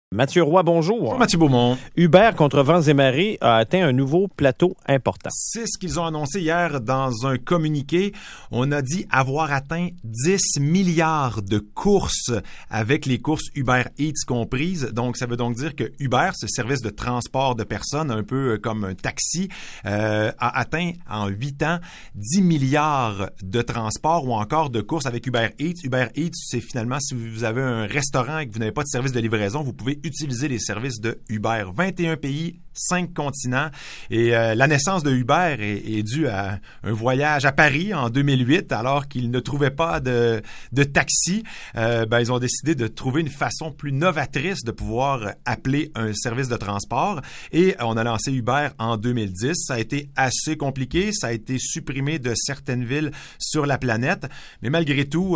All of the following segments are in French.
Mathieu Roy, bonjour. Bonjour Mathieu Beaumont. Uber contre vents et marées a atteint un nouveau plateau important. C'est ce qu'ils ont annoncé hier dans un communiqué. On a dit avoir atteint 10 milliards de courses avec les courses Uber Eats comprises. Donc, ça veut donc dire que Uber, ce service de transport de personnes, un peu comme un taxi, a atteint en 8 ans 10 milliards de transports ou encore de courses avec Uber Eats. Uber Eats, c'est finalement si vous avez un restaurant et que vous n'avez pas de service de livraison, vous pouvez utiliser les services de Uber. 21 pays, 5 continents. Et la naissance de Uber est due à un voyage à Paris en 2008, alors qu'ils ne trouvaient pas de taxi. Ils ont décidé de trouver une façon plus novatrice de pouvoir appeler un service de transport. Et on a lancé Uber en 2010. Ça a été assez compliqué. Ça a été supprimé de certaines villes sur la planète. Mais malgré tout,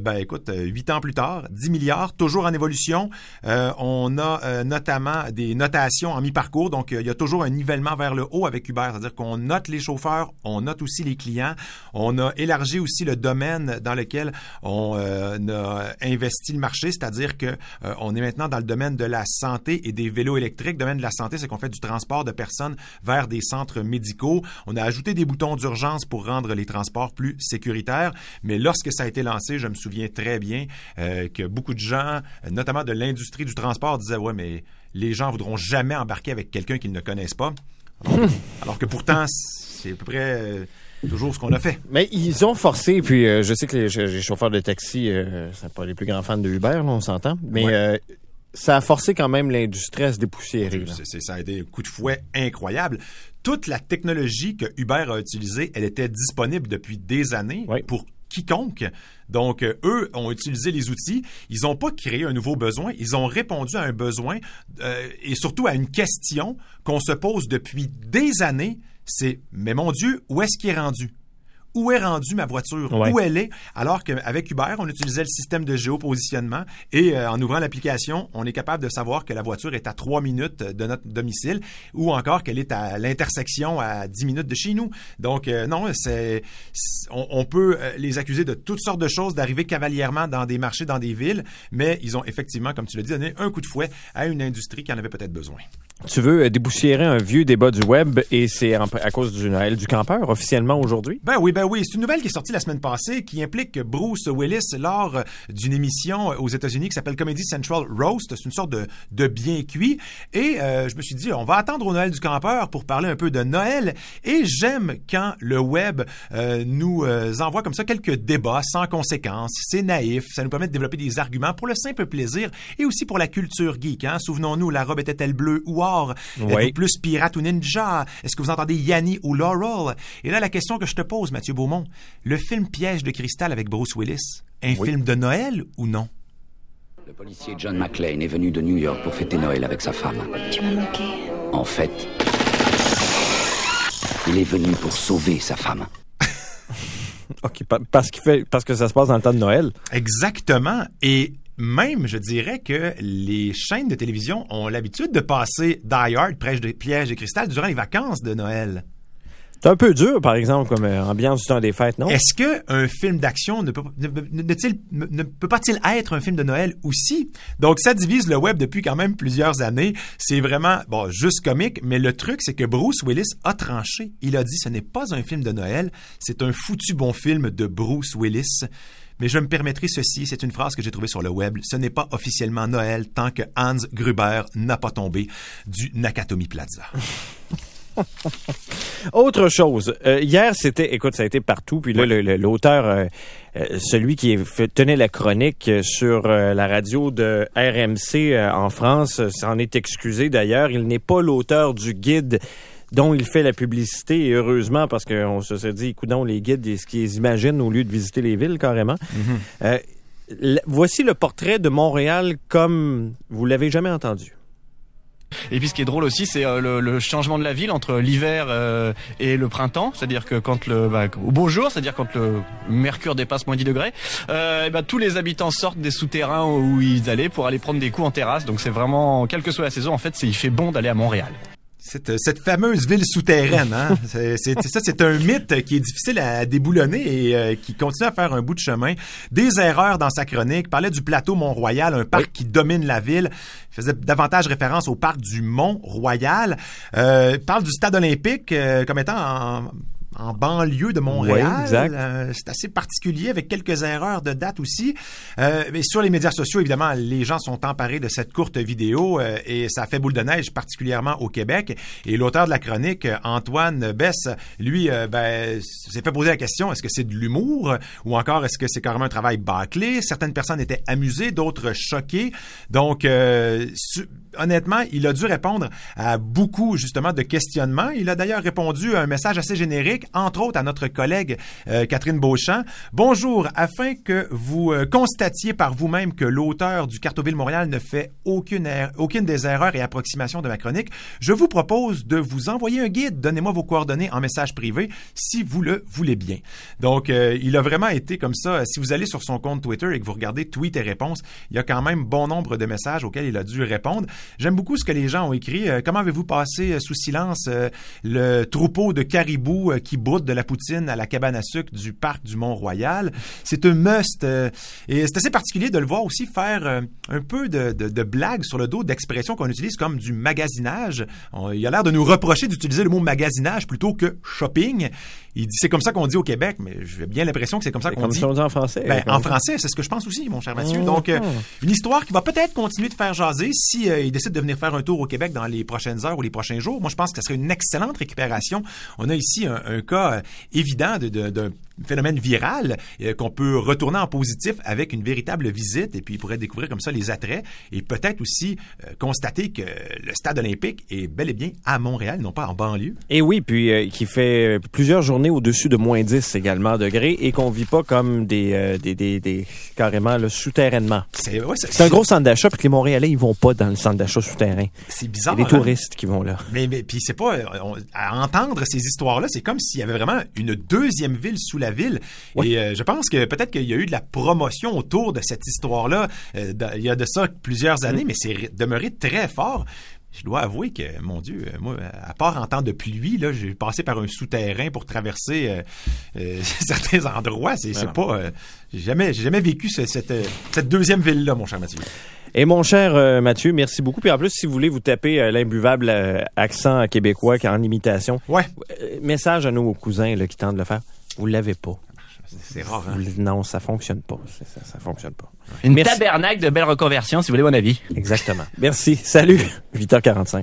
8 ans plus tard, 10 milliards, toujours en évolution. On a notamment des notations en mi-parcours. Donc, il y a toujours un nivellement vers le haut avec Uber. C'est-à-dire qu'on note les chauffeurs, on note aussi les clients. On a élargi aussi le domaine dans lequel on a investi le marché. C'est-à-dire que on est maintenant dans le domaine de la santé et des vélos électriques. Le domaine de la santé, c'est qu'on fait du transport de personnes vers des centres médicaux. On a ajouté des boutons d'urgence pour rendre les transports plus sécuritaires. Mais lorsque ça a été lancé, je me souviens très bien que beaucoup de gens, notamment de l'industrie du transport, disaient « Ouais, mais les gens voudront jamais embarquer avec quelqu'un qu'ils ne connaissent pas. » Alors que pourtant, c'est à peu près toujours ce qu'on a fait. Mais ils ont forcé, puis je sais que les chauffeurs de taxi, c'est pas les plus grands fans de Uber, là, on s'entend, mais ouais. Ça a forcé quand même l'industrie à se dépoussiérer. Ça a été un coup de fouet incroyable. Toute la technologie que Uber a utilisée, elle était disponible depuis des années pour quiconque. Donc, eux ont utilisé les outils. Ils n'ont pas créé un nouveau besoin. Ils ont répondu à un besoin et surtout à une question qu'on se pose depuis des années. C'est, mais mon Dieu, où est-ce qu'il est rendu? Où est rendue ma voiture? Où elle est? Alors qu'avec Uber, on utilisait le système de géopositionnement et en ouvrant l'application, on est capable de savoir que la voiture est à 3 minutes de notre domicile ou encore qu'elle est à l'intersection à 10 minutes de chez nous. Donc, on peut les accuser de toutes sortes de choses, d'arriver cavalièrement dans des marchés, dans des villes, mais ils ont effectivement, comme tu l'as dit, donné un coup de fouet à une industrie qui en avait peut-être besoin. Tu veux déboussiérer un vieux débat du web et c'est à cause du Noël du campeur officiellement aujourd'hui? Ben oui. C'est une nouvelle qui est sortie la semaine passée qui implique Bruce Willis lors d'une émission aux États-Unis qui s'appelle Comedy Central Roast. C'est une sorte de bien cuit. Et je me suis dit, on va attendre au Noël du campeur pour parler un peu de Noël. Et j'aime quand le web nous envoie comme ça quelques débats sans conséquences. C'est naïf. Ça nous permet de développer des arguments pour le simple plaisir et aussi pour la culture geek. Hein? Souvenons-nous, la robe était-elle bleue ou or? Êtes-vous plus pirate ou ninja? Est-ce que vous entendez Yanni ou Laurel? Et là, la question que je te pose, Mathieu Beaumont, le film Piège de cristal avec Bruce Willis, un film de Noël ou non? Le policier John McClane est venu de New York pour fêter Noël avec sa femme. Tu m'as manqué. En fait, il est venu pour sauver sa femme. OK, parce que ça se passe dans le temps de Noël. Exactement. Et même, je dirais que les chaînes de télévision ont l'habitude de passer Die Hard, Piège de cristal, durant les vacances de Noël. C'est un peu dur, par exemple, comme ambiance du temps des fêtes, non? Est-ce qu'un film d'action ne peut pas-il être un film de Noël aussi? Donc, ça divise le web depuis quand même plusieurs années. C'est vraiment, juste comique, mais le truc, c'est que Bruce Willis a tranché. Il a dit, ce n'est pas un film de Noël, c'est un foutu bon film de Bruce Willis. Mais je me permettrai ceci, c'est une phrase que j'ai trouvée sur le web. Ce n'est pas officiellement Noël tant que Hans Gruber n'a pas tombé du Nakatomi Plaza. Autre chose, hier ça a été partout, puis là l'auteur, celui qui tenait la chronique sur la radio de RMC en France, s'en est excusé d'ailleurs. Il n'est pas l'auteur du guide dont il fait la publicité, et heureusement, parce qu'on se dit, coudonc, les guides, ce qu'ils imaginent au lieu de visiter les villes, carrément. Mm-hmm. Voici le portrait de Montréal comme vous l'avez jamais entendu. Et puis ce qui est drôle aussi, c'est le changement de la ville entre l'hiver et le printemps, c'est-à-dire que quand au beau jour, c'est-à-dire quand le mercure dépasse moins 10 degrés, tous les habitants sortent des souterrains où ils allaient pour aller prendre des coups en terrasse. Donc c'est vraiment, quelle que soit la saison, en fait, il fait bon d'aller à Montréal. Cette fameuse ville souterraine, hein? C'est un mythe qui est difficile à déboulonner et qui continue à faire un bout de chemin. Des erreurs dans sa chronique. Parlait du plateau Mont-Royal, un parc qui domine la ville. Il faisait davantage référence au parc du Mont-Royal. Parle du stade olympique comme étant en banlieue de Montréal. Oui, exact. C'est assez particulier avec quelques erreurs de date aussi. Mais sur les médias sociaux, évidemment, les gens sont emparés de cette courte vidéo et ça fait boule de neige particulièrement au Québec. Et l'auteur de la chronique, Antoine Besse, lui, s'est fait poser la question, est-ce que c'est de l'humour ou encore est-ce que c'est carrément un travail bâclé? Certaines personnes étaient amusées, d'autres choquées. Donc, honnêtement, il a dû répondre à beaucoup, justement, de questionnements. Il a d'ailleurs répondu à un message assez générique, entre autres à notre collègue Catherine Beauchamp. Bonjour, afin que vous constatiez par vous-même que l'auteur du Cartoville Montréal ne fait aucune des erreurs et approximations de ma chronique, je vous propose de vous envoyer un guide. Donnez-moi vos coordonnées en message privé si vous le voulez bien. Donc, il a vraiment été comme ça. Si vous allez sur son compte Twitter et que vous regardez tweets et réponses, il y a quand même bon nombre de messages auxquels il a dû répondre. J'aime beaucoup ce que les gens ont écrit. Comment avez-vous passé sous silence le troupeau de caribous qui broutent de la poutine à la cabane à sucre du parc du Mont-Royal? C'est un must. Et c'est assez particulier de le voir aussi faire un peu de blagues sur le dos d'expressions qu'on utilise comme du magasinage. Il a l'air de nous reprocher d'utiliser le mot magasinage plutôt que shopping. Il dit c'est comme ça qu'on dit au Québec, mais j'ai bien l'impression que c'est comme ça qu'on dit. Comme ça on dit en français. En français, c'est ce que je pense aussi, mon cher Mathieu. Donc, une histoire qui va peut-être continuer de faire jaser si il décide de venir faire un tour au Québec dans les prochaines heures ou les prochains jours. Moi, je pense que ce serait une excellente récupération. On a ici un cas évident d'un phénomène viral qu'on peut retourner en positif avec une véritable visite et puis il pourrait découvrir comme ça les attraits et peut-être aussi constater que le stade olympique est bel et bien à Montréal, non pas en banlieue. Et oui, puis qui fait plusieurs journées au-dessus de moins 10 également degrés et qu'on vit pas comme des carrément là, souterrainement. C'est un gros centre d'achat puis que les Montréalais ils vont pas dans le centre d'achat souterrain. C'est bizarre. C'est les touristes qui vont là. Mais puis c'est pas à entendre ces histoires-là, c'est comme s'il y avait vraiment une deuxième ville sous la ville. Oui. Et je pense que peut-être qu'il y a eu de la promotion autour de cette histoire-là. Il y a de ça plusieurs années, mais c'est demeuré très fort. Je dois avouer que, mon Dieu, moi, à part en temps de pluie, là, j'ai passé par un souterrain pour traverser certains endroits. C'est pas. J'ai jamais vécu cette deuxième ville-là, mon cher Mathieu. Et mon cher Mathieu, merci beaucoup. Puis en plus, si vous voulez vous taper l'imbuvable accent québécois en imitation, message à nos cousins là, qui tentent de le faire. Vous l'avez pas. C'est rare, hein? Non, ça fonctionne pas. Ça fonctionne pas. Une tabernacle de belle reconversion, si vous voulez mon avis. Exactement. Merci. Salut. 8h45.